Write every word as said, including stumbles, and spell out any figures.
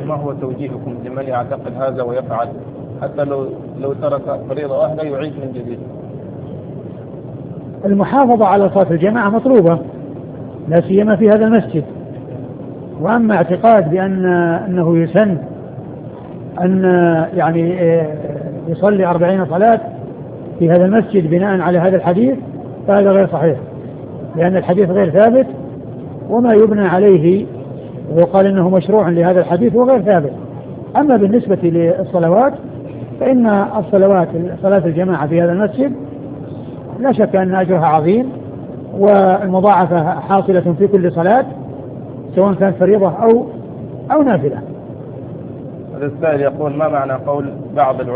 ما هو توجيهكم لمن يعتقد هذا ويفعل حتى لو لو ترك فريضة واحدة يعيد من جديد؟ المحافظة على صلاة الجماعة مطلوبة لا سيما في هذا المسجد. وأما اعتقاد بأن أنه يسن أن يعني يصلي أربعين صلاة في هذا المسجد بناء على هذا الحديث فهذا غير صحيح، لأن الحديث غير ثابت، وما يبنى عليه وقال إنه مشروع لهذا الحديث وغير ثابت. أما بالنسبة للصلوات فإن الصلوات صلاة الجماعة في هذا المسجد لا شك أن أجرها عظيم، والمضاعفة حاصلة في كل صلاة سواء كانت فريضة أو أو نافلة. السائل يقول: ما معنى قول بعض العلماء